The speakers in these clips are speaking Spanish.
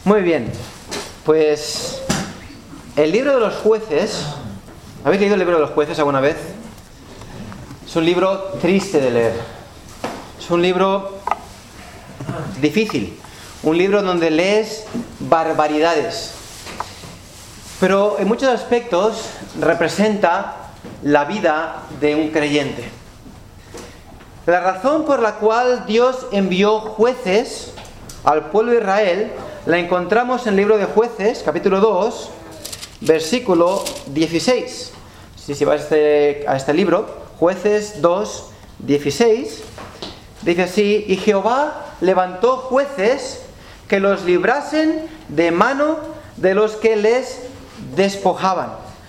Muy bien, pues el libro de los jueces, ¿habéis leído el libro de los jueces alguna vez? Es un libro triste de leer, es un libro difícil, un libro donde lees barbaridades, pero en muchos aspectos representa la vida de un creyente. La razón por la cual Dios envió jueces al pueblo de Israel la encontramos en el libro de Jueces, capítulo 2, versículo 16. Si vas a este libro, Jueces 2, 16, dice así: y Jehová levantó jueces que los librasen de mano de los que les despojaban.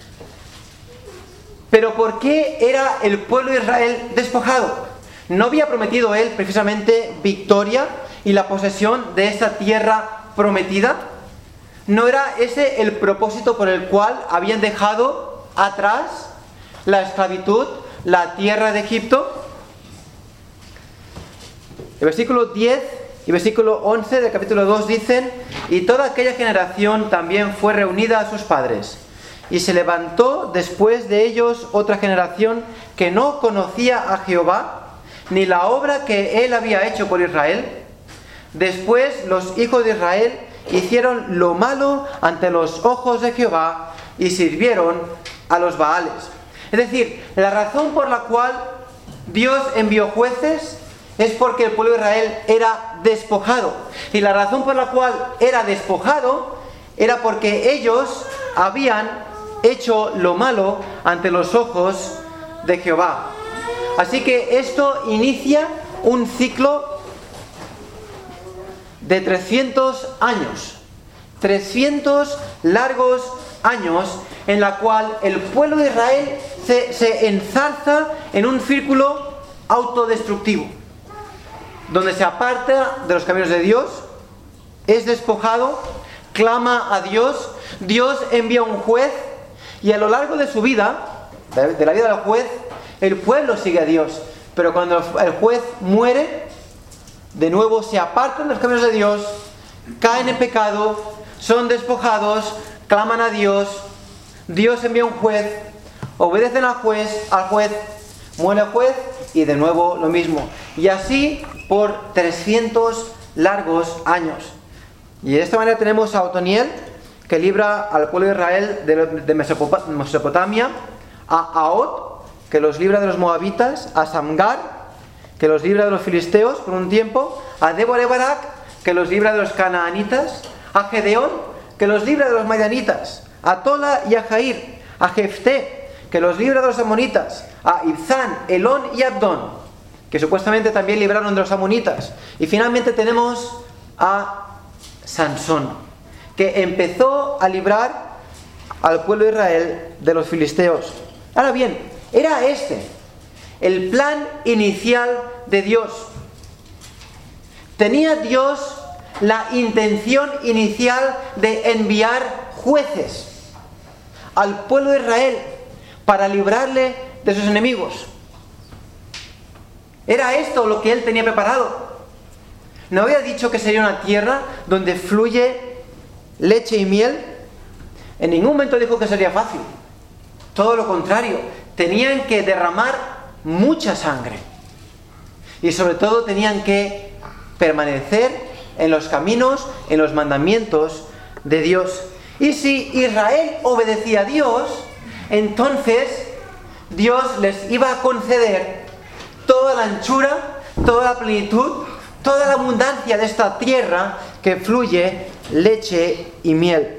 Pero ¿por qué era el pueblo de Israel despojado? ¿No había prometido él precisamente victoria y la posesión de esta tierra prometida? ¿No era ese el propósito por el cual habían dejado atrás la esclavitud, la tierra de Egipto? El versículo 10 y versículo 11 del capítulo 2 dicen: y toda aquella generación también fue reunida a sus padres, y se levantó después de ellos otra generación que no conocía a Jehová, ni la obra que él había hecho por Israel. Después los hijos de Israel hicieron lo malo ante los ojos de Jehová y sirvieron a los Baales. Es decir, la razón por la cual Dios envió jueces es porque el pueblo de Israel era despojado. Y la razón por la cual era despojado era porque ellos habían hecho lo malo ante los ojos de Jehová. Así que esto inicia un ciclo de 300 años, 300 largos años, en la cual el pueblo de Israel se enzarza en un círculo autodestructivo, donde se aparta de los caminos de Dios, es despojado, clama a Dios, Dios envía un juez, y a lo largo de su vida, de la vida del juez, el pueblo sigue a Dios. Pero cuando el juez muere, de nuevo se apartan de los caminos de Dios, caen en pecado, son despojados, claman a Dios, Dios envía un juez, obedecen al juez, muere el juez, y de nuevo lo mismo. Y así por 300 largos años. Y de esta manera tenemos a Otoniel, que libra al pueblo de Israel de Mesopotamia, a Ahot, que los libra de los moabitas, a Samgar, que los libra de los filisteos por un tiempo, a Débora-Barak, que los libra de los canaanitas, a Gedeón, que los libra de los madianitas, a Tola y a Jair, a Jefté, que los libra de los amonitas, a Ibzán, Elón y Abdón, que supuestamente también libraron de los amonitas. Y finalmente tenemos a Sansón, que empezó a librar al pueblo de Israel de los filisteos. Ahora bien, era este el plan inicial de Dios. ¿Tenía Dios la intención inicial de enviar jueces al pueblo de Israel para librarle de sus enemigos? ¿Era esto lo que él tenía preparado? ¿No había dicho que sería una tierra donde fluye leche y miel? En ningún momento dijo que sería fácil. Todo lo contrario, tenían que derramar mucha sangre. Y sobre todo tenían que permanecer en los caminos, en los mandamientos de Dios. Y si Israel obedecía a Dios, entonces Dios les iba a conceder toda la anchura, toda la plenitud, toda la abundancia de esta tierra que fluye leche y miel.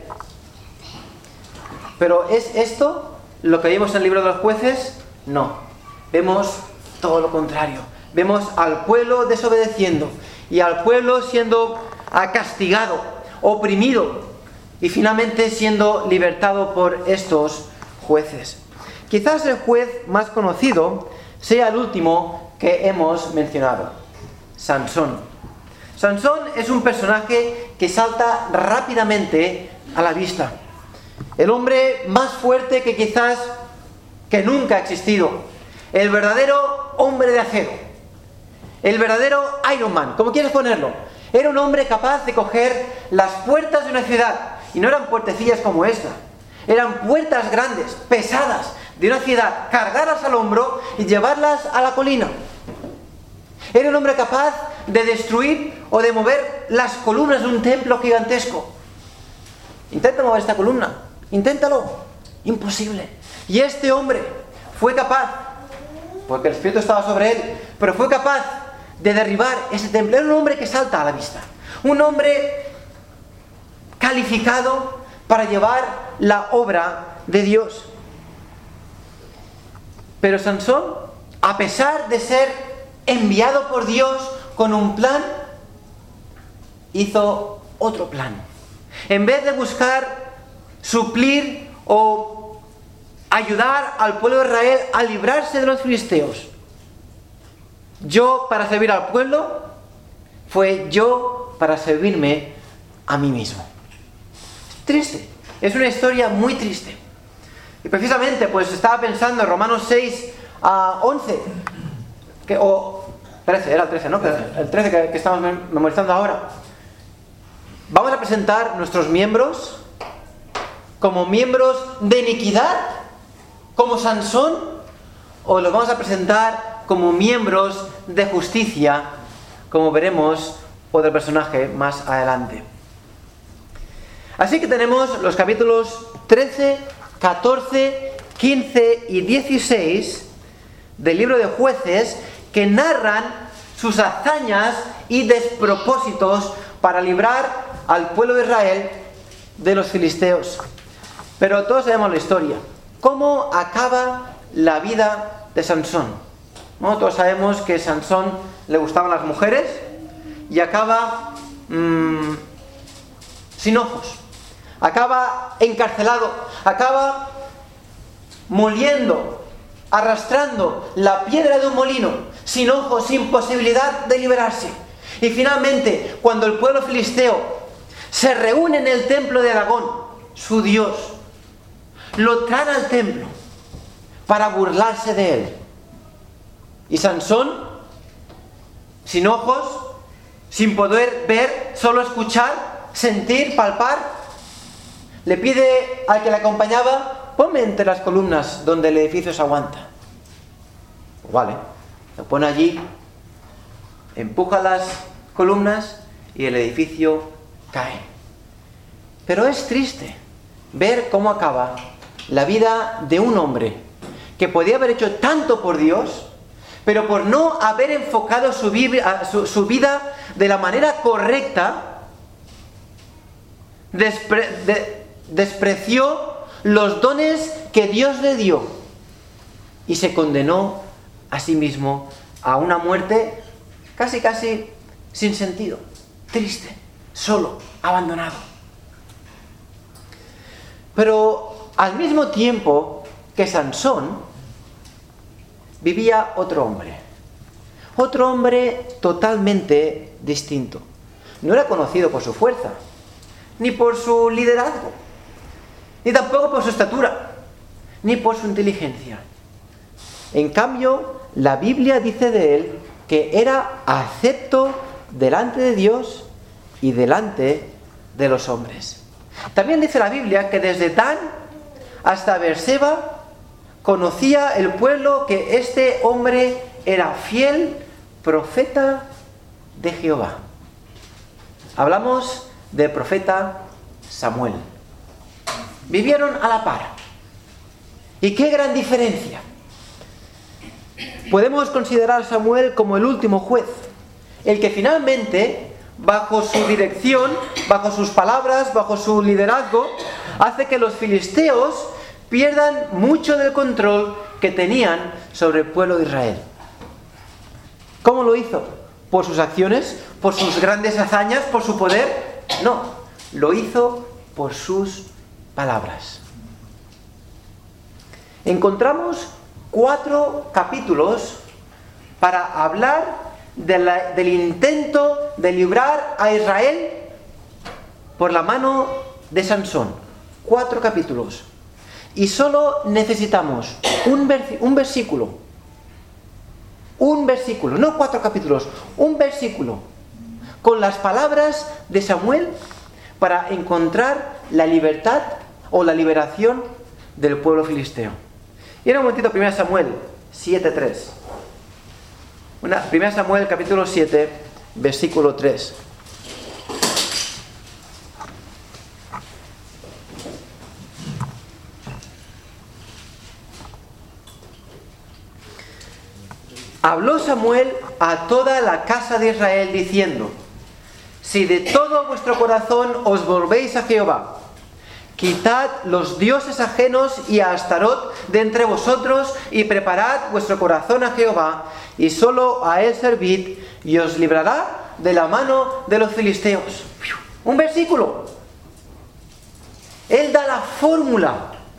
Pero ¿es esto lo que vimos en el libro de los jueces? No. Vemos todo lo contrario. Vemos al pueblo desobedeciendo y al pueblo siendo castigado, oprimido y finalmente siendo libertado por estos jueces. Quizás el juez más conocido sea el último que hemos mencionado, Sansón. Sansón es un personaje que salta rápidamente a la vista. El hombre más fuerte que nunca ha existido. El verdadero hombre de acero. El verdadero Iron Man, como quieres ponerlo. Era un hombre capaz de coger las puertas de una ciudad, y no eran puertecillas como esta, eran puertas grandes, pesadas, de una ciudad, cargarlas al hombro y llevarlas a la colina. Era un hombre capaz de destruir o de mover las columnas de un templo gigantesco. Intenta mover esta columna, inténtalo, imposible. Y este hombre fue capaz, porque el Espíritu estaba sobre él, pero fue capaz de derribar ese templo. Era un hombre que salta a la vista, un hombre calificado para llevar la obra de Dios. Pero Sansón, a pesar de ser enviado por Dios con un plan, hizo otro plan. En vez de buscar suplir o ayudar al pueblo de Israel a librarse de los filisteos, yo para servir al pueblo, fue yo para servirme a mí mismo. Es triste, es una historia muy triste. Y precisamente, pues estaba pensando en Romanos 6 a 11, o 13, era el 13, ¿no? El 13 que estamos memorizando ahora. ¿Vamos a presentar nuestros miembros como miembros de iniquidad, como Sansón, o los vamos a presentar como miembros de justicia, como veremos otro personaje más adelante? Así que tenemos los capítulos 13, 14, 15 y 16 del libro de Jueces, que narran sus hazañas y despropósitos para librar al pueblo de Israel de los filisteos. Pero todos sabemos la historia. ¿Cómo acaba la vida de Sansón? ¿No? Todos sabemos que a Sansón le gustaban las mujeres y acaba sin ojos. Acaba encarcelado, acaba moliendo, arrastrando la piedra de un molino, sin ojos, sin posibilidad de liberarse. Y finalmente, cuando el pueblo filisteo se reúne en el templo de Dagón, su dios, lo traen al templo para burlarse de él. Y Sansón, sin ojos, sin poder ver, solo escuchar, sentir, palpar, le pide al que le acompañaba: ponme entre las columnas donde el edificio se aguanta. Pues vale, lo pone allí, empuja las columnas y el edificio cae. Pero es triste ver cómo acaba la vida de un hombre que podía haber hecho tanto por Dios, pero por no haber enfocado su vida de la manera correcta, despreció los dones que Dios le dio y se condenó a sí mismo a una muerte casi sin sentido, triste, solo, abandonado. Pero al mismo tiempo que Sansón, vivía otro hombre totalmente distinto. No era conocido por su fuerza, ni por su liderazgo, ni tampoco por su estatura, ni por su inteligencia. En cambio, la Biblia dice de él que era acepto delante de Dios y delante de los hombres. También dice la Biblia que desde Dan hasta Beerseba conocía el pueblo que este hombre era fiel profeta de Jehová. Hablamos del profeta Samuel. Vivieron a la par. ¿Y qué gran diferencia? Podemos considerar a Samuel como el último juez, el que finalmente, bajo su dirección, bajo sus palabras, bajo su liderazgo, hace que los filisteos pierdan mucho del control que tenían sobre el pueblo de Israel. ¿Cómo lo hizo? ¿Por sus acciones? ¿Por sus grandes hazañas? ¿Por su poder? No, lo hizo por sus palabras. Encontramos 4 capítulos para hablar del intento de librar a Israel por la mano de Sansón. 4 capítulos. Y solo necesitamos un versículo, no 4 capítulos, un versículo, con las palabras de Samuel para encontrar la libertad o la liberación del pueblo filisteo. Y en un momentito, 1 Samuel 7:3. 1 Samuel capítulo 7, versículo 3. Habló Samuel a toda la casa de Israel diciendo: si de todo vuestro corazón os volvéis a Jehová, quitad los dioses ajenos y a Astarot de entre vosotros, y preparad vuestro corazón a Jehová, y solo a él servid, y os librará de la mano de los filisteos. Un versículo. Él da la fórmula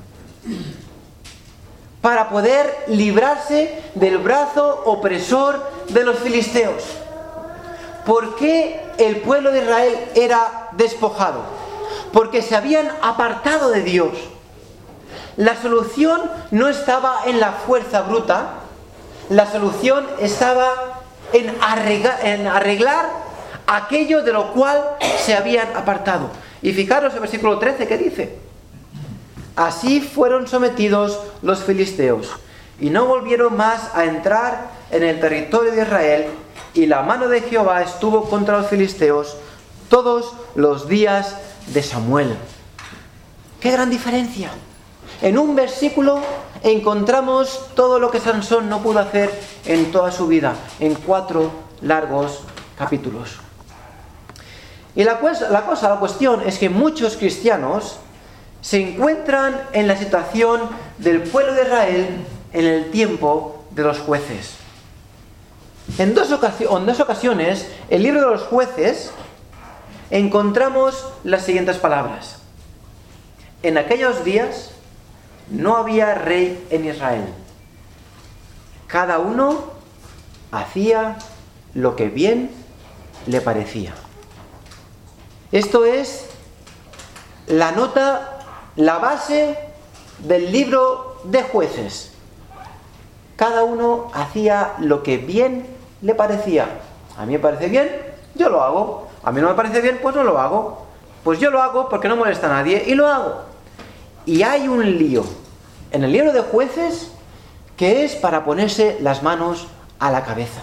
para poder librarse del brazo opresor de los filisteos. ¿Por qué el pueblo de Israel era despojado? Porque se habían apartado de Dios. La solución no estaba en la fuerza bruta, la solución estaba en arreglar aquello de lo cual se habían apartado. Y fijaros el versículo 13 que dice: así fueron sometidos los filisteos, y no volvieron más a entrar en el territorio de Israel, y la mano de Jehová estuvo contra los filisteos todos los días de Samuel. ¡Qué gran diferencia! En un versículo encontramos todo lo que Sansón no pudo hacer en toda su vida, en 4 largos capítulos. Y la cuestión es que muchos cristianos se encuentran en la situación del pueblo de Israel en el tiempo de los jueces. En dos ocasiones, en el libro de los jueces, encontramos las siguientes palabras: en aquellos días no había rey en Israel. Cada uno hacía lo que bien le parecía. Esto es la nota, la base del libro de jueces. Cada uno hacía lo que bien le parecía. A mí me parece bien, yo lo hago. A mí no me parece bien, pues no lo hago. Pues yo lo hago porque no molesta a nadie y lo hago. Y hay un lío en el libro de jueces que es para ponerse las manos a la cabeza.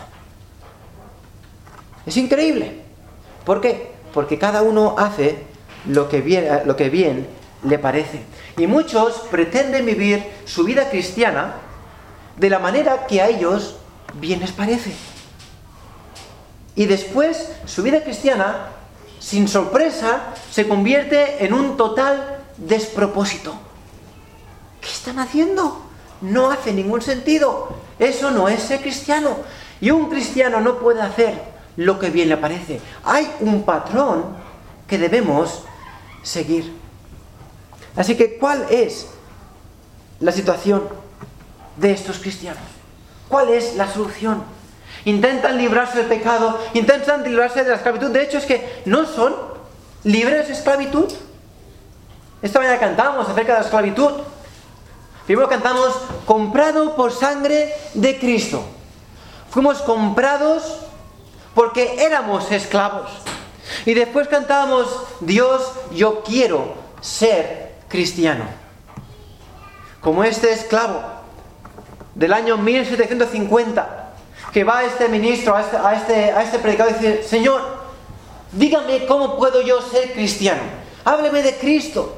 Es increíble. ¿Por qué? Porque cada uno hace lo que bien le parece. Y muchos pretenden vivir su vida cristiana de la manera que a ellos bien les parece. Y después su vida cristiana, sin sorpresa, se convierte en un total despropósito. ¿Qué están haciendo? No hace ningún sentido. Eso no es ser cristiano. Y un cristiano no puede hacer lo que bien le parece. Hay un patrón que debemos seguir. Así que, ¿cuál es la situación de estos cristianos? ¿Cuál es la solución? Intentan librarse del pecado, intentan librarse de la esclavitud. De hecho, es que no son libres de esclavitud. Esta mañana cantamos acerca de la esclavitud. Primero cantamos: comprado por sangre de Cristo. Fuimos comprados porque éramos esclavos. Y después cantábamos: Dios, yo quiero ser cristiano. Como este esclavo del año 1750, que va a este ministro, a este predicador y dice: Señor, dígame cómo puedo yo ser cristiano. Hábleme de Cristo.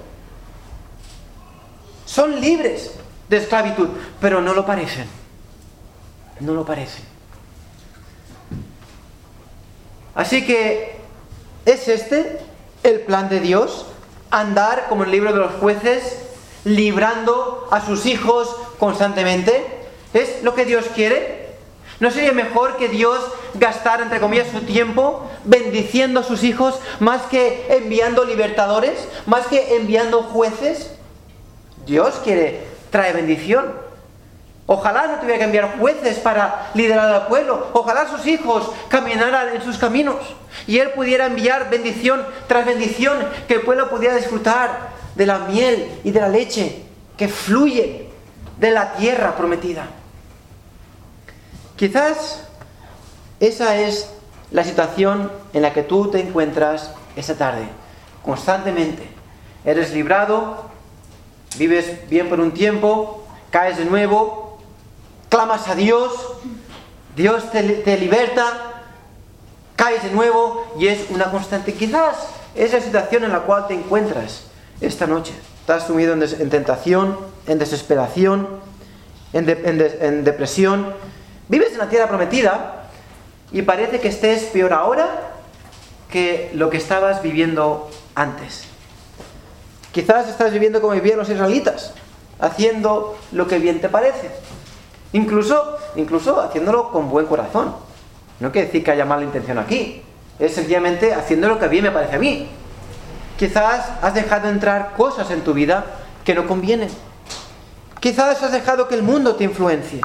Son libres de esclavitud, pero no lo parecen. No lo parecen. Así que, ¿es este el plan de Dios? Andar, como en el libro de los jueces, librando a sus hijos constantemente. ¿Es lo que Dios quiere? ¿No sería mejor que Dios gastara, entre comillas, su tiempo bendiciendo a sus hijos más que enviando libertadores, más que enviando jueces? Dios trae bendición. Ojalá no tuviera que enviar jueces para liderar al pueblo. Ojalá sus hijos caminaran en sus caminos y Él pudiera enviar bendición tras bendición, que el pueblo pudiera disfrutar de la miel y de la leche que fluye de la tierra prometida. Quizás esa es la situación en la que tú te encuentras esta tarde. Constantemente. Eres librado, vives bien por un tiempo, caes de nuevo, clamas a Dios, Dios te liberta, caes de nuevo y es una constante. Quizás es la situación en la cual te encuentras esta noche. Estás sumido en tentación, en desesperación, en depresión. Vives en la tierra prometida y parece que estés peor ahora que lo que estabas viviendo antes. Quizás estás viviendo como vivían los israelitas, haciendo lo que bien te parece. Incluso haciéndolo con buen corazón. No quiere decir que haya mala intención aquí. Es sencillamente haciendo lo que bien me parece a mí. Quizás has dejado entrar cosas en tu vida que no convienen. Quizás has dejado que el mundo te influencie.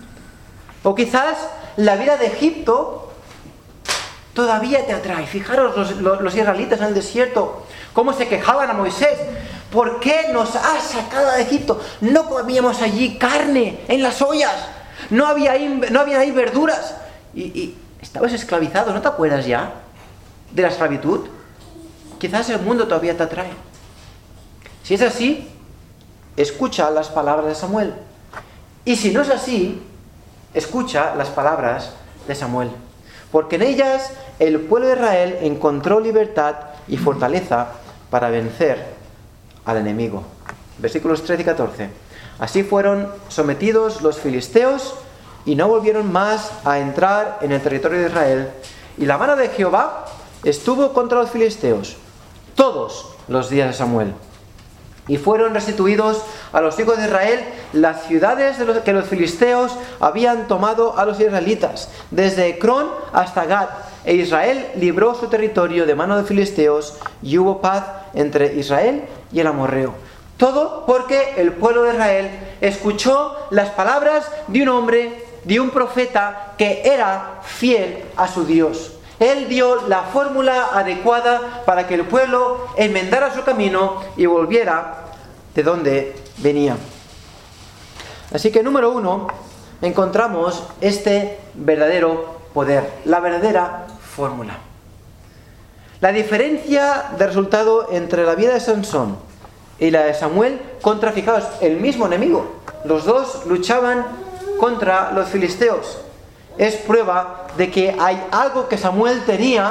O quizás la vida de Egipto todavía te atrae. Fijaros los israelitas en el desierto, cómo se quejaban a Moisés. ¿Por qué nos has sacado de Egipto? No comíamos allí carne en las ollas. No había ahí verduras. Y estabas esclavizado, ¿no te acuerdas ya de la esclavitud? Quizás el mundo todavía te atrae. Si es así, escucha las palabras de Samuel. Y si no es así, escucha las palabras de Samuel. Porque en ellas el pueblo de Israel encontró libertad y fortaleza para vencer al enemigo. Versículos 13 y 14. Así fueron sometidos los filisteos y no volvieron más a entrar en el territorio de Israel. Y la mano de Jehová estuvo contra los filisteos todos los días de Samuel. Y fueron restituidos a los hijos de Israel las ciudades que los filisteos habían tomado a los israelitas, desde Ecrón hasta Gat. E Israel libró su territorio de mano de filisteos y hubo paz entre Israel y el amorreo. Todo porque el pueblo de Israel escuchó las palabras de un hombre, de un profeta que era fiel a su Dios. Él dio la fórmula adecuada para que el pueblo enmendara su camino y volviera de donde venía. Así que número 1, encontramos este verdadero poder, la verdadera fórmula. La diferencia de resultado entre la vida de Sansón y la de Samuel contra, fijaos, el mismo enemigo. Los dos luchaban contra los filisteos. Es prueba de que hay algo que Samuel tenía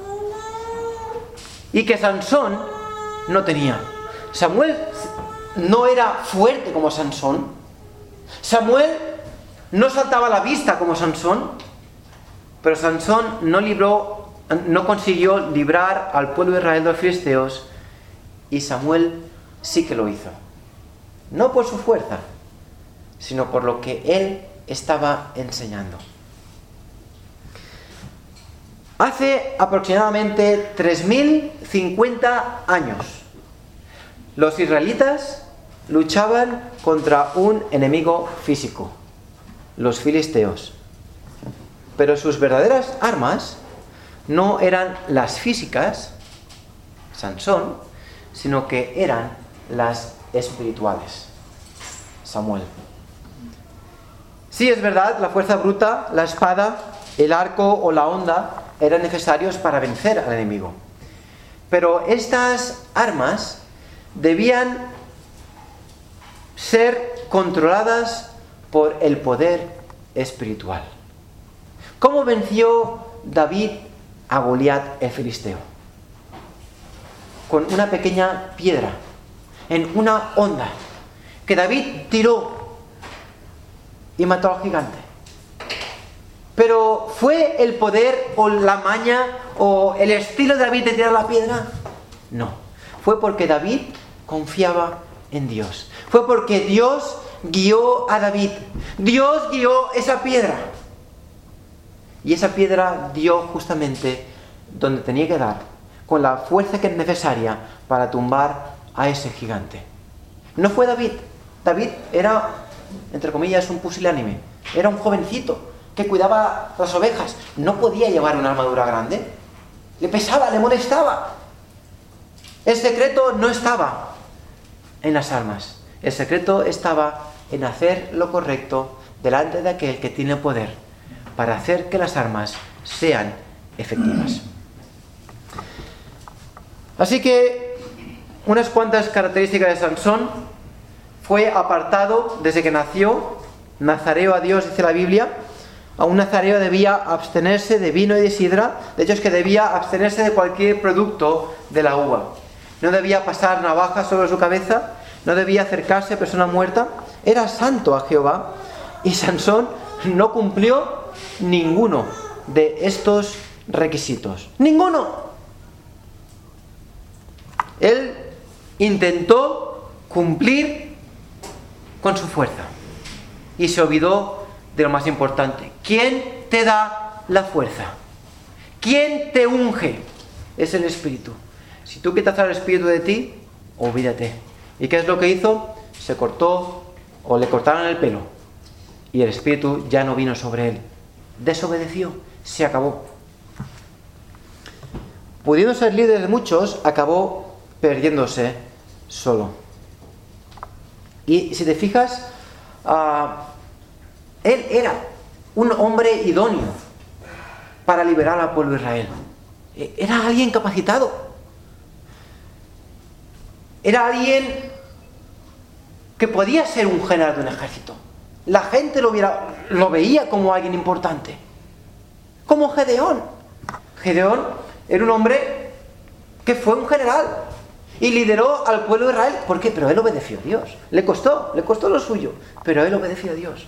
y que Sansón no tenía. Samuel no era fuerte como Sansón. Samuel no saltaba a la vista como Sansón. Pero Sansón no consiguió librar al pueblo de Israel de los filisteos, y Samuel sí que lo hizo. No por su fuerza, sino por lo que él estaba enseñando. Hace aproximadamente 3050 años, los israelitas luchaban contra un enemigo físico, los filisteos. Pero sus verdaderas armas no eran las físicas, Sansón, sino que eran las espirituales, Samuel. Sí, es verdad, la fuerza bruta, la espada, el arco o la honda eran necesarios para vencer al enemigo. Pero estas armas debían ser controladas por el poder espiritual. ¿Cómo venció David a Goliat el filisteo? Con una pequeña piedra, en una honda, que David tiró y mató al gigante. Pero ¿fue el poder o la maña o el estilo de David de tirar la piedra? No. Fue porque David confiaba en Dios. Fue porque Dios guió a David. Dios guió esa piedra. Y esa piedra dio justamente donde tenía que dar, con la fuerza que es necesaria para tumbar a ese gigante. No fue David. David era, entre comillas, un pusilánime. Era un jovencito que cuidaba las ovejas. No podía llevar una armadura grande. Le pesaba, le molestaba. El secreto no estaba en las armas. El secreto estaba en hacer lo correcto delante de aquel que tiene poder, para hacer que las armas sean efectivas. Así que unas cuantas características de Sansón: fue apartado desde que nació, nazareo a Dios, dice la Biblia. A un nazareo debía abstenerse de vino y de sidra. De hecho, es que debía abstenerse de cualquier producto de la uva. No debía pasar navaja sobre su cabeza, no debía acercarse a persona muerta. Era santo a Jehová, y Sansón no cumplió ninguno de estos requisitos. ¡Ninguno! Él intentó cumplir con su fuerza y se olvidó de lo más importante. ¿Quién te da la fuerza? ¿Quién te unge? Es el Espíritu. Si tú quitas al Espíritu de ti, olvídate. ¿Y qué es lo que hizo? Se cortó, o le cortaron el pelo, y el Espíritu ya no vino sobre él. Desobedeció, se acabó. Pudiendo ser líder de muchos, acabó perdiéndose solo. Y si te fijas, él era un hombre idóneo para liberar al pueblo de Israel. Era alguien capacitado. Era alguien que podía ser un general de un ejército. La gente lo veía como alguien importante. Como Gedeón. Gedeón era un hombre que fue un general y lideró al pueblo de Israel. ¿Por qué? Pero él obedeció a Dios. Le costó lo suyo, pero él obedeció a Dios.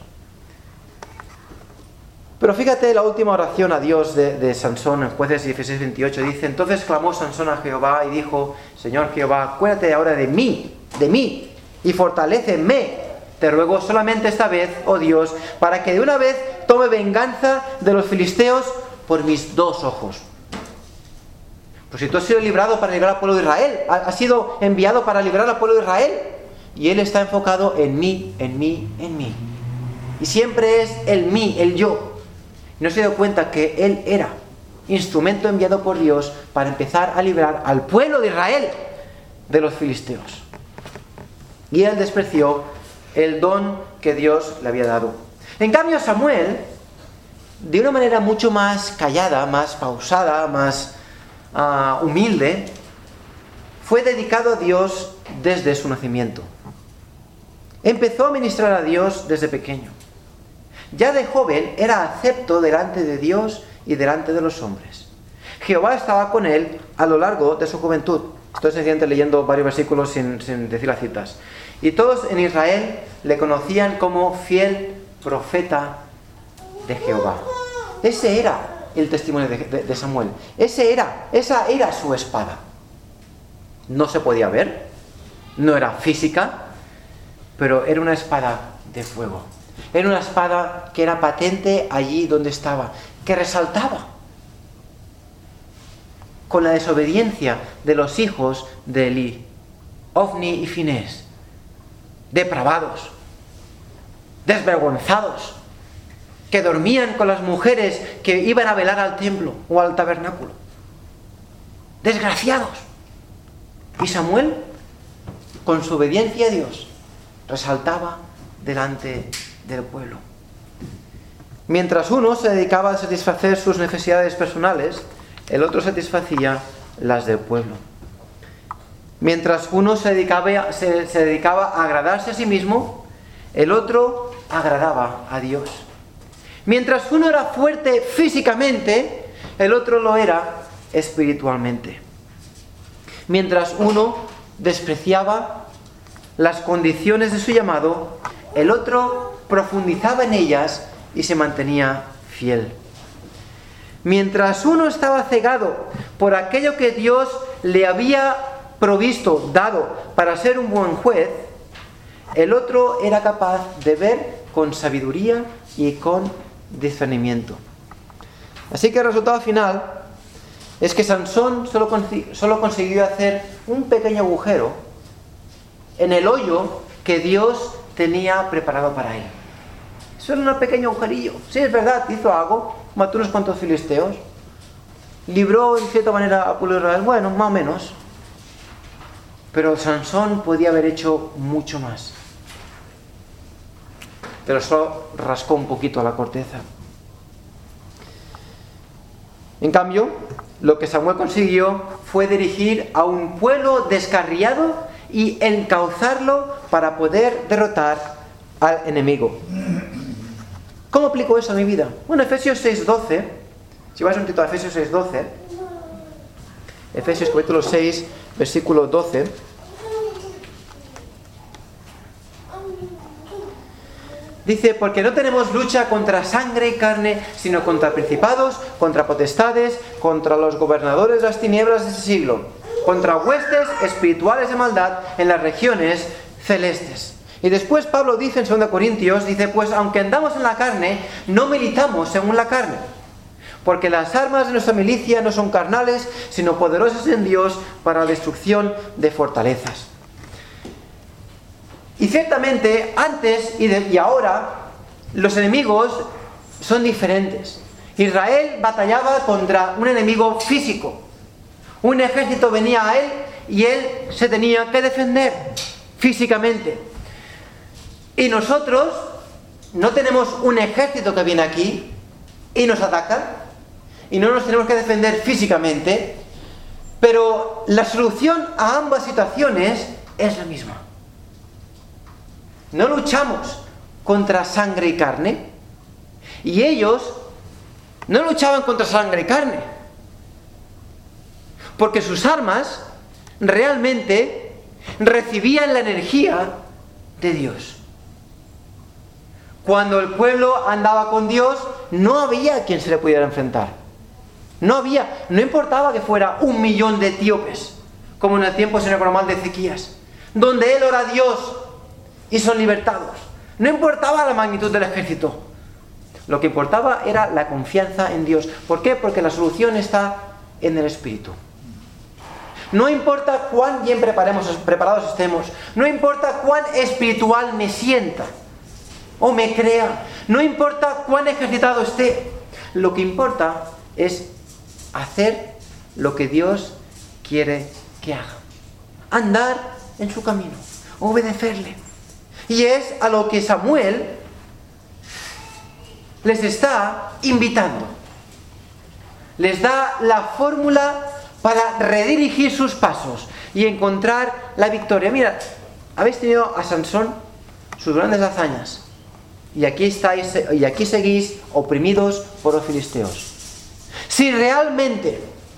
Pero fíjate la última oración a Dios de Sansón en Jueces 16:28. Dice: entonces clamó Sansón a Jehová y dijo: Señor Jehová, acuérdate ahora de mí, y fortaléceme, te ruego solamente esta vez, oh Dios, para que de una vez tome venganza de los filisteos por mis dos ojos. Pues si tú has sido librado para librar al pueblo de Israel, has sido enviado para librar al pueblo de Israel, y él está enfocado en mí. Y siempre es el mí, el yo. No se dio cuenta que él era instrumento enviado por Dios para empezar a librar al pueblo de Israel de los filisteos. Y él despreció el don que Dios le había dado. En cambio, Samuel, de una manera mucho más callada, más pausada, más humilde, fue dedicado a Dios desde su nacimiento. Empezó a ministrar a Dios desde pequeño. Ya de joven era acepto delante de Dios y delante de los hombres. Jehová estaba con él a lo largo de su juventud. Estoy sencillamente leyendo varios versículos sin decir las citas. Y todos en Israel le conocían como fiel profeta de Jehová. Ese era el testimonio de Samuel. Esa era su espada. No se podía ver, no era física, pero era una espada de fuego. Era una espada que era patente allí donde estaba, que resaltaba con la desobediencia de los hijos de Elí, Ofni y Finés, depravados, desvergonzados, que dormían con las mujeres que iban a velar al templo o al tabernáculo. Desgraciados. Y Samuel, con su obediencia a Dios, resaltaba delante del pueblo. Mientras uno se dedicaba a satisfacer sus necesidades personales, el otro satisfacía las del pueblo. Mientras uno se dedicaba a agradarse a sí mismo, el otro agradaba a Dios. Mientras uno era fuerte físicamente, el otro lo era espiritualmente. Mientras uno despreciaba las condiciones de su llamado, el otro profundizaba en ellas y se mantenía fiel. Mientras uno estaba cegado por aquello que Dios le había provisto, dado para ser un buen juez, el otro era capaz de ver con sabiduría y con discernimiento. Así que el resultado final es que Sansón solo consiguió hacer un pequeño agujero en el hoyo que Dios tenía preparado para él. Eso era un pequeño agujerillo. Sí, es verdad, hizo algo, mató unos cuantos filisteos, libró en cierta manera a pueblo de Israel, bueno, más o menos. Pero Sansón podía haber hecho mucho más. Pero solo rascó un poquito a la corteza. En cambio, lo que Samuel consiguió fue dirigir a un pueblo descarriado y encauzarlo para poder derrotar al enemigo. ¿Cómo aplico eso a mi vida? Bueno, Efesios 6:12, si vas un poquito a Efesios 6:12, Efesios capítulo 6, versículo 12, dice: porque no tenemos lucha contra sangre y carne, sino contra principados, contra potestades, contra los gobernadores de las tinieblas de este siglo, contra huestes espirituales de maldad en las regiones celestes. Y después Pablo dice en 2 Corintios, dice: pues aunque andamos en la carne, no militamos según la carne, porque las armas de nuestra milicia no son carnales, sino poderosas en Dios para la destrucción de fortalezas. Y ciertamente, antes y ahora, los enemigos son diferentes. Israel batallaba contra un enemigo físico. Un ejército venía a él y él se tenía que defender físicamente. Y nosotros no tenemos un ejército que viene aquí y nos ataca, y no nos tenemos que defender físicamente, pero la solución a ambas situaciones es la misma. No luchamos contra sangre y carne, y ellos no luchaban contra sangre y carne, porque sus armas realmente recibían la energía de Dios. Cuando el pueblo andaba con Dios, no había quien se le pudiera enfrentar. No importaba que fuera 1.000.000 de etíopes, como en el tiempo normal de Ezequías, donde él ora a Dios y son libertados. No importaba la magnitud del ejército. Lo que importaba era la confianza en Dios. ¿Por qué? Porque la solución está en el Espíritu. No importa cuán bien preparados estemos, no importa cuán espiritual me sienta o me crea, no importa cuán ejercitado esté, lo que importa es hacer lo que Dios quiere que haga. Andar en su camino, obedecerle. Y es a lo que Samuel les está invitando. Les da la fórmula para redirigir sus pasos y encontrar la victoria. Mira, habéis tenido a Sansón, sus grandes hazañas, y aquí seguís oprimidos por los filisteos. Si realmente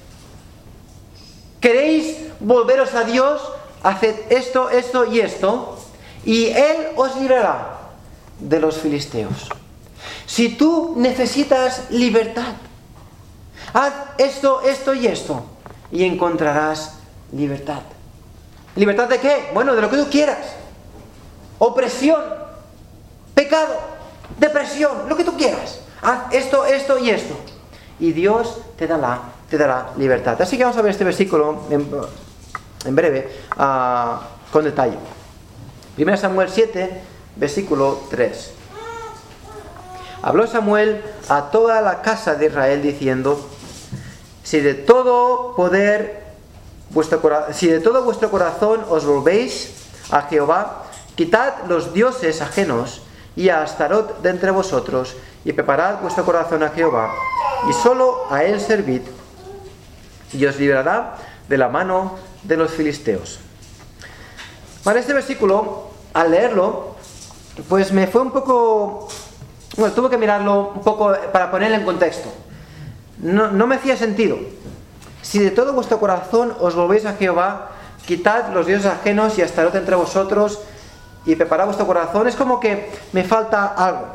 queréis volveros a Dios, haced esto, esto y esto, y Él os librará de los filisteos. Si tú necesitas libertad, haz esto, esto y esto, y encontrarás libertad. ¿Libertad de qué? Bueno, de lo que tú quieras. Opresión, pecado, depresión, lo que tú quieras. Haz esto, esto y esto, y Dios te dará libertad. Así que vamos a ver este versículo en breve, con detalle. 1 Samuel 7, versículo 3. Habló Samuel a toda la casa de Israel diciendo: si de todo vuestro corazón os volvéis a Jehová, quitad los dioses ajenos y a Astarot de entre vosotros, y preparad vuestro corazón a Jehová, y solo a él servid, y os librará de la mano de los filisteos. Vale, este versículo, al leerlo, pues me fue un poco... Bueno, tuve que mirarlo un poco para ponerlo en contexto. No me hacía sentido. Si de todo vuestro corazón os volvéis a Jehová, quitad los dioses ajenos y Astarot entre vosotros, y preparad vuestro corazón. Es como que me falta algo.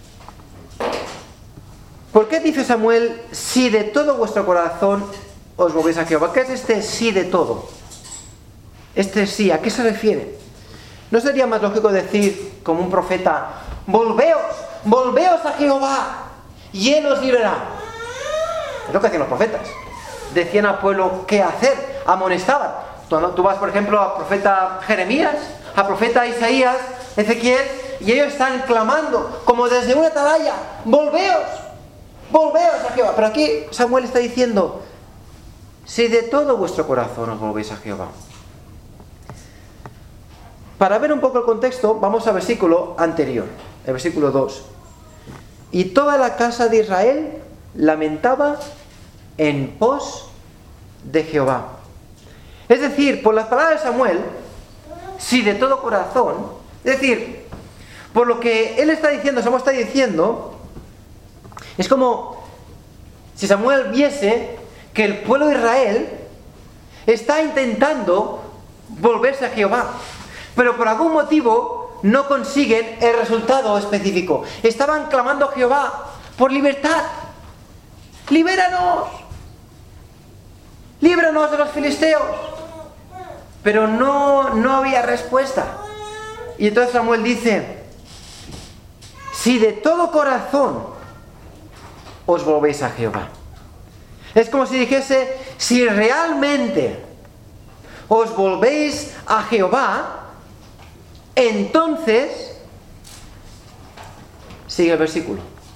¿Por qué dice Samuel, si de todo vuestro corazón os volvéis a Jehová? ¿Qué es este sí de todo? Este sí, ¿a qué se refiere? ¿No sería más lógico decir, como un profeta, volveos a Jehová, y Él os librará? Es lo que hacían los profetas. Decían al pueblo qué hacer, amonestaban. Tú vas, por ejemplo, al profeta Jeremías, al profeta Isaías, Ezequiel, y ellos están clamando, como desde una atalaya: volveos a Jehová. Pero aquí Samuel está diciendo: si de todo vuestro corazón os volvéis a Jehová. Para ver un poco el contexto, vamos al versículo anterior, el versículo 2. Y toda la casa de Israel lamentaba en pos de Jehová. Es decir, por las palabras de Samuel, si de todo corazón, es decir, por lo que él está diciendo, Samuel está diciendo, es como si Samuel viese que el pueblo de Israel está intentando volverse a Jehová, pero por algún motivo no consiguen el resultado específico. Estaban clamando a Jehová por libertad. ¡Libéranos! ¡Líbranos de los filisteos! Pero no había respuesta. Y entonces Samuel dice: si de todo corazón os volvéis a Jehová. Es como si dijese: si realmente os volvéis a Jehová, entonces, sigue el versículo.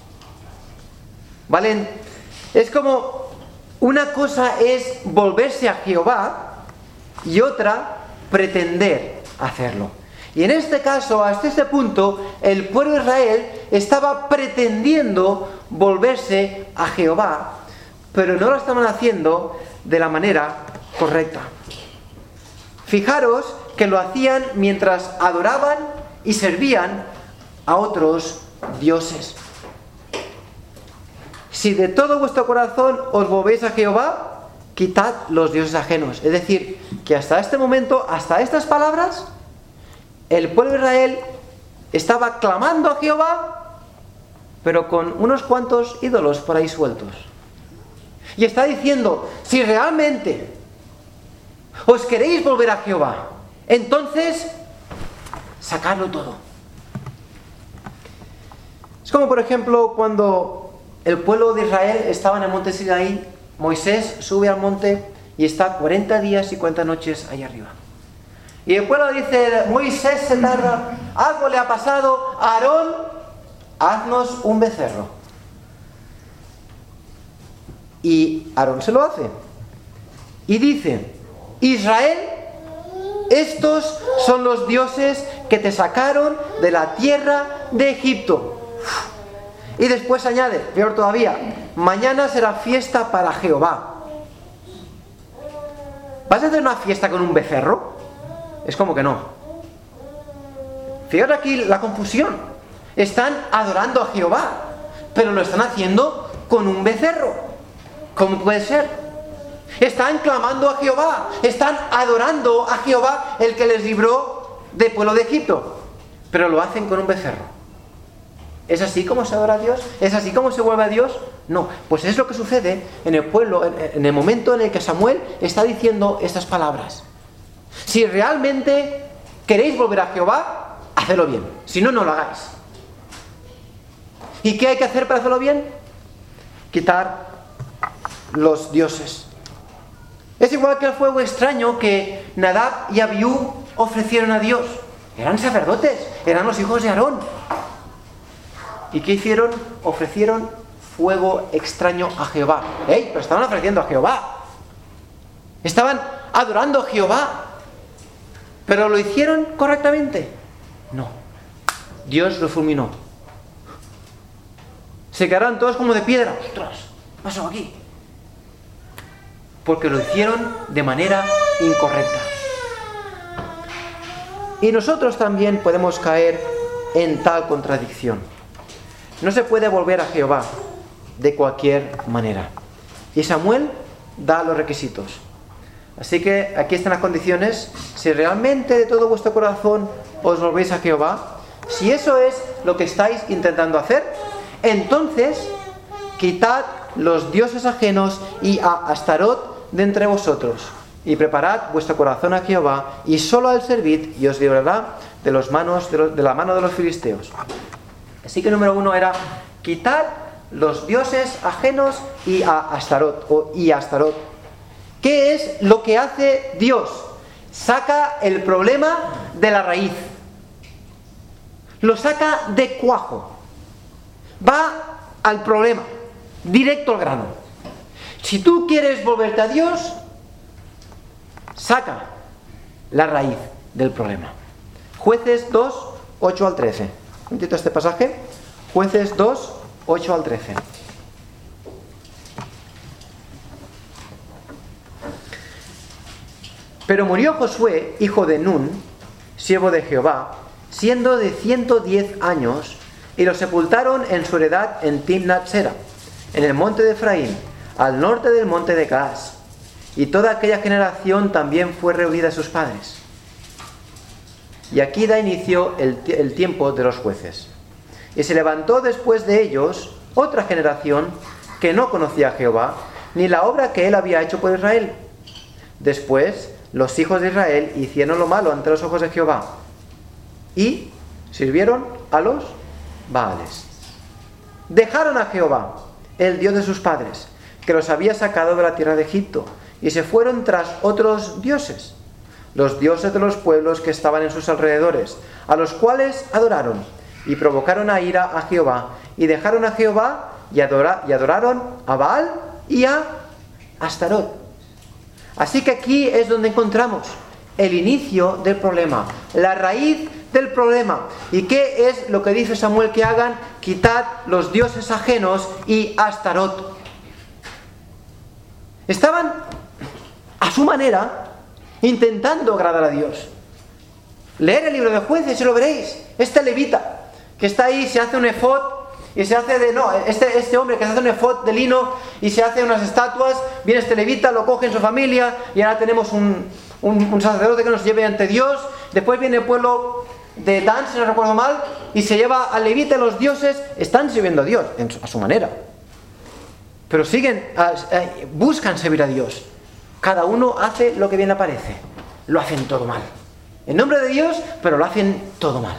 ¿Vale? Es como una cosa es volverse a Jehová y otra pretender hacerlo. Y en este caso, hasta este punto, el pueblo de Israel estaba pretendiendo volverse a Jehová, pero no lo estaban haciendo de la manera correcta. Fijaros que lo hacían mientras adoraban y servían a otros dioses. Si de todo vuestro corazón os volvéis a Jehová, quitad los dioses ajenos. Es decir, que hasta este momento, hasta estas palabras, el pueblo de Israel estaba clamando a Jehová, pero con unos cuantos ídolos por ahí sueltos. Y está diciendo: si realmente os queréis volver a Jehová, entonces sacadlo todo. Es como, por ejemplo, cuando el pueblo de Israel estaba en el monte Sinaí, Moisés sube al monte y está 40 días y 40 noches ahí arriba. Y el pueblo dice: Moisés se tarda, algo le ha pasado, Aarón, haznos un becerro. Y Aarón se lo hace. Y dice: Israel, estos son los dioses que te sacaron de la tierra de Egipto. Y después añade, peor todavía: mañana será fiesta para Jehová. ¿Vas a hacer una fiesta con un becerro? Es como que no. Fijaos aquí la confusión. Están adorando a Jehová, pero lo están haciendo con un becerro. ¿Cómo puede ser? Están clamando a Jehová, están adorando a Jehová, el que les libró del pueblo de Egipto, pero lo hacen con un becerro. ¿Es así como se adora a Dios? ¿Es así como se vuelve a Dios? No, pues es lo que sucede en el pueblo, en el momento en el que Samuel está diciendo estas palabras. Si realmente queréis volver a Jehová, hacedlo bien, si no, no lo hagáis. ¿Y qué hay que hacer para hacerlo bien? Quitar los dioses. Es igual que el fuego extraño que Nadab y Abiú ofrecieron a Dios. Eran sacerdotes, eran los hijos de Aarón. ¿Y qué hicieron? Ofrecieron fuego extraño a Jehová. ¡Ey! Pero estaban ofreciendo a Jehová. Estaban adorando a Jehová. ¿Pero lo hicieron correctamente? No. Dios lo fulminó. Se quedaron todos como de piedra. ¡Ostras! ¿Qué pasó aquí? Porque lo hicieron de manera incorrecta. Y nosotros también podemos caer en tal contradicción. No se puede volver a Jehová de cualquier manera. Y Samuel da los requisitos. Así que aquí están las condiciones. Si realmente de todo vuestro corazón os volvéis a Jehová, si eso es lo que estáis intentando hacer, entonces quitad los dioses ajenos y a Astarot de entre vosotros, y preparad vuestro corazón a Jehová, y solo a él servid, y os librará de la mano de los filisteos. Así que número 1 era quitar los dioses ajenos y a Astarot, y Astarot. ¿Qué es lo que hace Dios? Saca el problema de la raíz. Lo saca de cuajo. Va al problema, directo al grano. Si tú quieres volverte a Dios, saca la raíz del problema. Jueces 2, 8 al 13. Un momentito este pasaje. Jueces 2, 8 al 13. Pero murió Josué, hijo de Nun, siervo de Jehová, siendo de 110 años, y lo sepultaron en su heredad en Timnat Sera, en el monte de Efraín, al norte del monte de Gaas. Y toda aquella generación también fue reunida a sus padres. Y aquí da inicio el tiempo de los jueces. Y se levantó después de ellos otra generación que no conocía a Jehová, ni la obra que él había hecho por Israel. Después, los hijos de Israel hicieron lo malo ante los ojos de Jehová y sirvieron a los Baales. Dejaron a Jehová, el Dios de sus padres, que los había sacado de la tierra de Egipto, y se fueron tras otros dioses, los dioses de los pueblos que estaban en sus alrededores, a los cuales adoraron, y provocaron a ira a Jehová, y dejaron a Jehová, y adoraron a Baal y a Astarot. Así que aquí es donde encontramos el inicio del problema, la raíz del problema. ¿Y qué es lo que dice Samuel que hagan? Quitad los dioses ajenos y Astarot. Estaban, a su manera, intentando agradar a Dios. Leer el libro de Jueces y lo veréis. Este levita que está ahí se hace un efod y se hace de... No, este hombre que se hace un efod de lino y se hace unas estatuas, viene este levita, lo coge en su familia y ahora tenemos un sacerdote que nos lleve ante Dios. Después viene el pueblo de Dan, si no recuerdo mal, y se lleva al levita y los dioses. Están sirviendo a Dios a su manera, pero buscan servir a Dios. Cada uno hace lo que bien le parece. Lo hacen todo mal en nombre de Dios, pero lo hacen todo mal.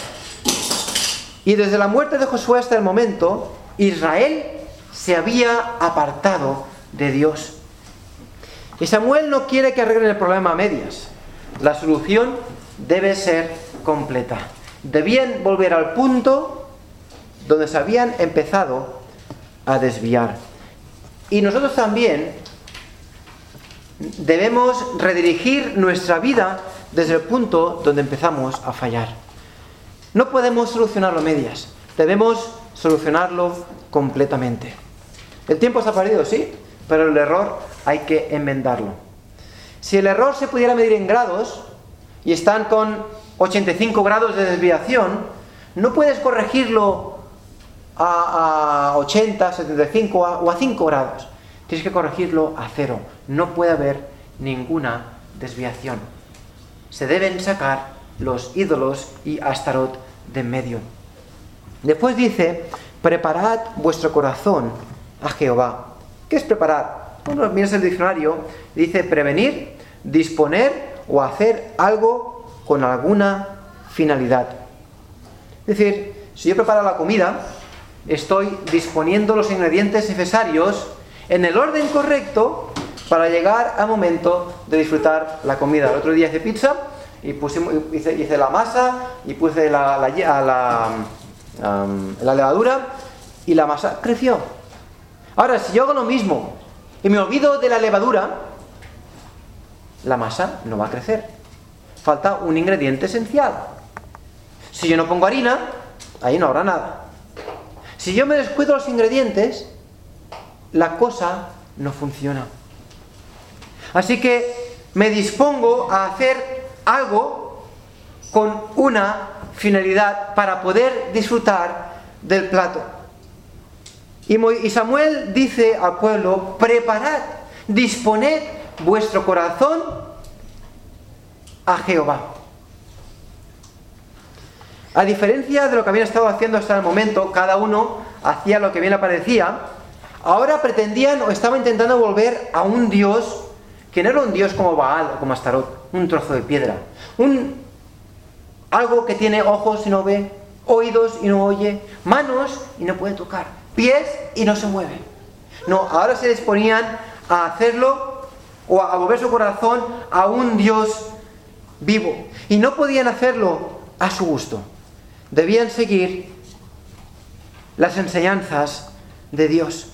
Y desde la muerte de Josué hasta el momento, Israel se había apartado de Dios. Y Samuel no quiere que arreglen el problema a medias. La solución debe ser completa. Debían volver al punto donde se habían empezado a desviar. Y nosotros también debemos redirigir nuestra vida desde el punto donde empezamos a fallar. No podemos solucionarlo a medias, debemos solucionarlo completamente. El tiempo está perdido, sí, pero el error hay que enmendarlo. Si el error se pudiera medir en grados y están con 85 grados de desviación, no puedes corregirlo a 80, 75 o a 5 grados. Tienes que corregirlo a 0. No puede haber ninguna desviación. Se deben sacar los ídolos y Astarot de en medio. Después dice: preparad vuestro corazón a Jehová. ¿Qué es preparar? Bueno, miras el diccionario, dice prevenir, disponer o hacer algo con alguna finalidad. Es decir, si yo preparo la comida, estoy disponiendo los ingredientes necesarios en el orden correcto para llegar al momento de disfrutar la comida. El otro día hice pizza y hice la masa y puse la levadura y la masa creció. Ahora, si yo hago lo mismo y me olvido de la levadura, la masa no va a crecer. Falta un ingrediente esencial. Si yo no pongo harina, ahí no habrá nada. Si yo me descuido los ingredientes, la cosa no funciona. Así que me dispongo a hacer algo con una finalidad para poder disfrutar del plato. Y Samuel dice al pueblo: preparad, disponed vuestro corazón a Jehová. A diferencia de lo que habían estado haciendo hasta el momento, cada uno hacía lo que bien le parecía. Ahora pretendían o estaban intentando volver a un Dios que no era un Dios como Baal o como Astarot, un trozo de piedra, algo que tiene ojos y no ve, oídos y no oye, manos y no puede tocar, pies y no se mueve. No, ahora se disponían a hacerlo o a volver su corazón a un Dios vivo, y no podían hacerlo a su gusto. Debían seguir las enseñanzas de Dios.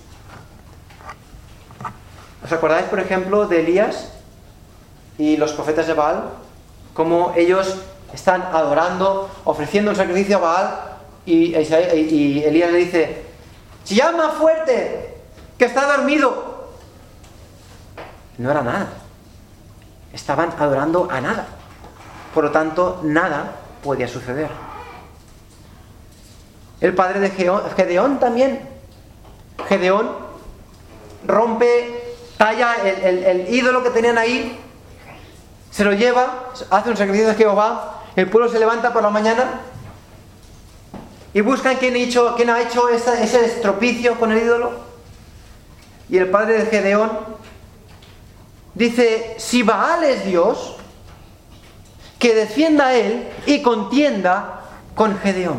¿Os acordáis, por ejemplo, de Elías y los profetas de Baal? Cómo ellos están adorando, ofreciendo un sacrificio a Baal, y Elías le dice: llama fuerte, que está dormido. No era nada. estaban adorando a nada. Por lo tanto, nada podía suceder. El padre de Gedeón también. Gedeón rompe, talla el ídolo que tenían ahí, se lo lleva, hace un sacrificio de Jehová, el pueblo se levanta por la mañana y buscan quién ha hecho ese estropicio con el ídolo. Y el padre de Gedeón dice: si Baal es Dios, que defienda él y contienda con Gedeón.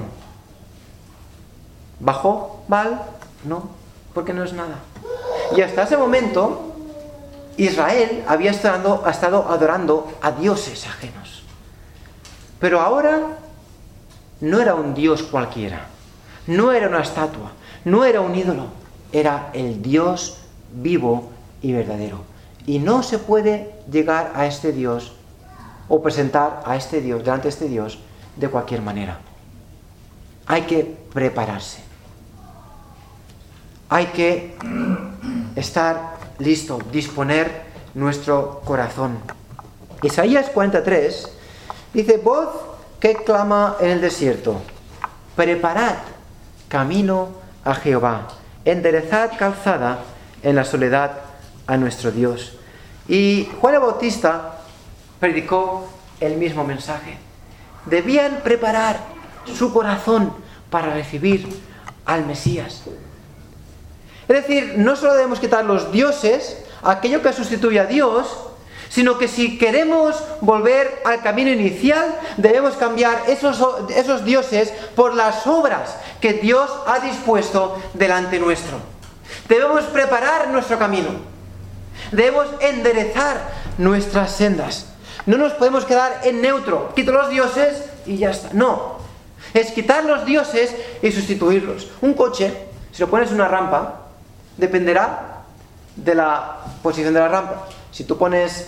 ¿Bajó Baal? No, porque no es nada. Y hasta ese momento Israel había estado adorando a dioses ajenos. Pero ahora no era un dios cualquiera, no era una estatua, no era un ídolo, era el Dios vivo y verdadero. Y no se puede llegar a este Dios o presentar a este Dios, delante de este Dios, de cualquier manera. Hay que prepararse. Hay que estar listo, disponer nuestro corazón. Isaías 43 dice: voz que clama en el desierto, preparad camino a Jehová, enderezad calzada en la soledad a nuestro Dios. Y Juan el Bautista predicó el mismo mensaje. Debían preparar su corazón para recibir al Mesías. Es decir, no solo debemos quitar los dioses, aquello que sustituye a Dios, sino que si queremos volver al camino inicial, debemos cambiar esos dioses por las obras que Dios ha dispuesto delante nuestro. Debemos preparar nuestro camino. Debemos enderezar nuestras sendas. No nos podemos quedar en neutro. Quito los dioses y ya está. No. Es quitar los dioses y sustituirlos. Un coche, si lo pones en una rampa, dependerá de la posición de la rampa. Si tú pones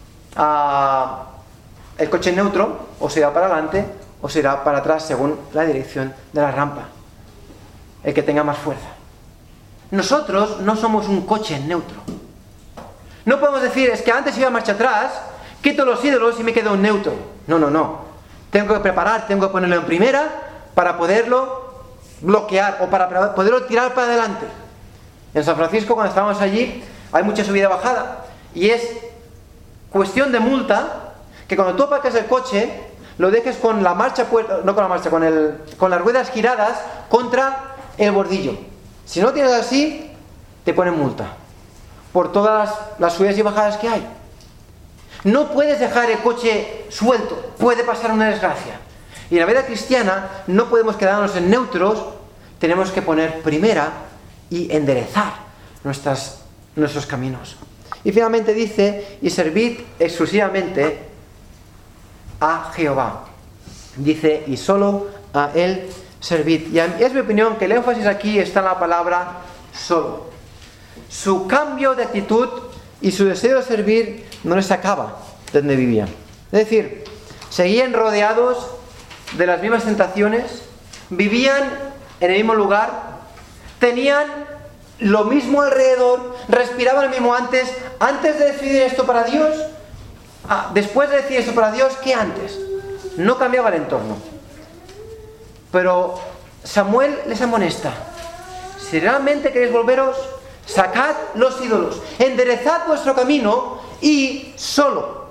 el coche en neutro, o se irá para adelante o se irá para atrás según la dirección de la rampa, el que tenga más fuerza. Nosotros no somos un coche en neutro. No podemos decir: es que antes iba a marcha atrás, quito los ídolos y me quedo en neutro. No. Tengo que preparar, tengo que ponerlo en primera para poderlo bloquear o para poderlo tirar para adelante. En San Francisco, cuando estábamos allí, hay mucha subida y bajada. Y es cuestión de multa que cuando tú aparcas el coche, lo dejes con la marcha, con las ruedas giradas contra el bordillo. Si no lo tienes así, te ponen multa por todas las subidas y bajadas que hay. No puedes dejar el coche suelto, puede pasar una desgracia. Y en la vida cristiana no podemos quedarnos en neutros, tenemos que poner primera y enderezar nuestros caminos. Y finalmente dice: y servid exclusivamente a Jehová. Dice: y solo a Él servid. Y es mi opinión que el énfasis aquí está en la palabra solo. Su cambio de actitud y su deseo de servir no les sacaba de donde vivían. Es decir, seguían rodeados de las mismas tentaciones, vivían en el mismo lugar, tenían lo mismo alrededor, respiraban lo mismo antes de decidir esto para Dios, después de decidir esto para Dios, que antes. No cambiaba el entorno. Pero Samuel les amonesta: si realmente queréis volveros, sacad los ídolos, enderezad vuestro camino y solo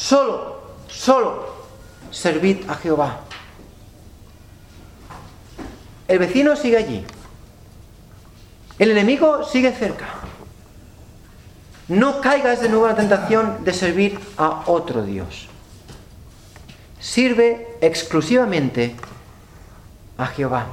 servid a Jehová. El vecino sigue allí. El enemigo sigue cerca. No caigas de nuevo en la tentación de servir a otro Dios. Sirve exclusivamente a Jehová.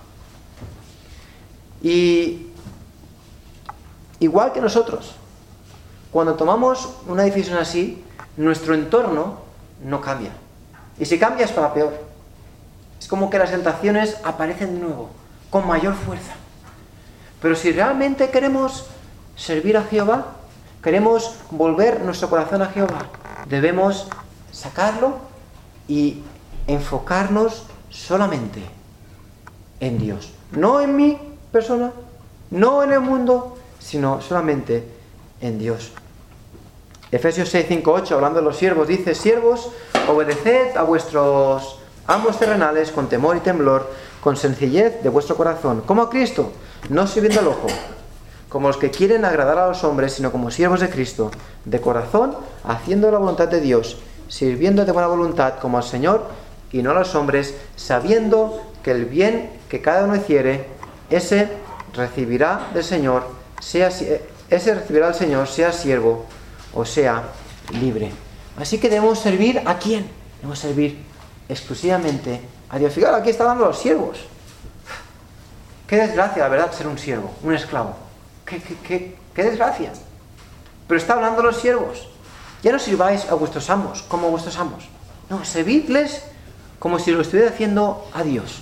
Y igual que nosotros, cuando tomamos una decisión así, nuestro entorno no cambia. Y si cambia es para peor. Es como que las tentaciones aparecen de nuevo, con mayor fuerza. Pero si realmente queremos servir a Jehová, queremos volver nuestro corazón a Jehová, debemos sacarlo y enfocarnos solamente en Dios. No en mi persona, no en el mundo, sino solamente en Dios. Efesios 6, 5, 8, hablando de los siervos, dice: siervos, obedeced a vuestros amos terrenales con temor y temblor, con sencillez de vuestro corazón, como a Cristo, no sirviendo al ojo, como los que quieren agradar a los hombres, sino como siervos de Cristo, de corazón, haciendo la voluntad de Dios, sirviendo de buena voluntad como al Señor y no a los hombres, sabiendo que el bien que cada uno hiciere, ese recibirá del Señor, ese recibirá al Señor, sea siervo o sea libre. Así que debemos servir ¿a quién? Debemos servir exclusivamente a Dios. Fijaros, aquí está hablando de los siervos. Qué desgracia, la verdad, ser un siervo, un esclavo. Qué desgracia. Pero está hablando de los siervos. Ya no sirváis a vuestros amos como a vuestros amos. No, servidles como si lo estuviera haciendo a Dios.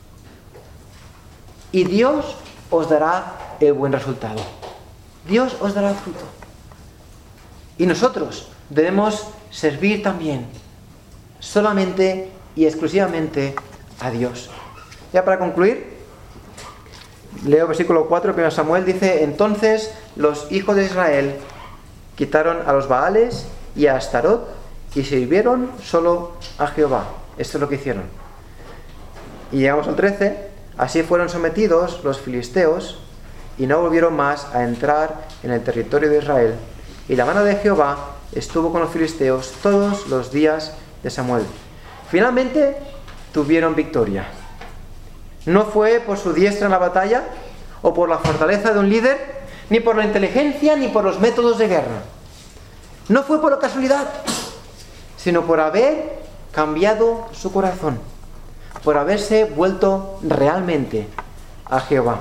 Y Dios os dará el buen resultado. Dios os dará el fruto. Y nosotros debemos servir también solamente y exclusivamente a Dios. Ya para concluir, leo versículo 4, 1 Samuel, dice: entonces los hijos de Israel quitaron a los Baales y a Astarot y sirvieron solo a Jehová. Esto es lo que hicieron. Y llegamos al 13. Así fueron sometidos los filisteos y no volvieron más a entrar en el territorio de Israel. Y la mano de Jehová estuvo con los filisteos todos los días de Samuel. Finalmente tuvieron victoria. No fue por su diestra en la batalla, o por la fortaleza de un líder, ni por la inteligencia, ni por los métodos de guerra. No fue por la casualidad, sino por haber cambiado su corazón, por haberse vuelto realmente a Jehová.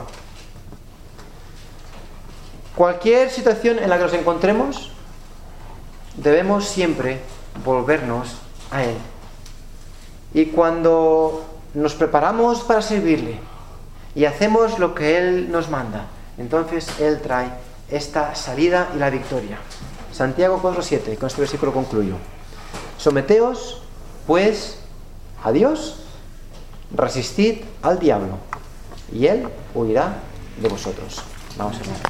Cualquier situación en la que nos encontremos, debemos siempre volvernos a Él. Y cuando nos preparamos para servirle y hacemos lo que Él nos manda, entonces Él trae esta salida y la victoria. Santiago 4:7, con este versículo concluyo. Someteos, pues, a Dios, resistid al diablo, y Él huirá de vosotros. Vamos a orar.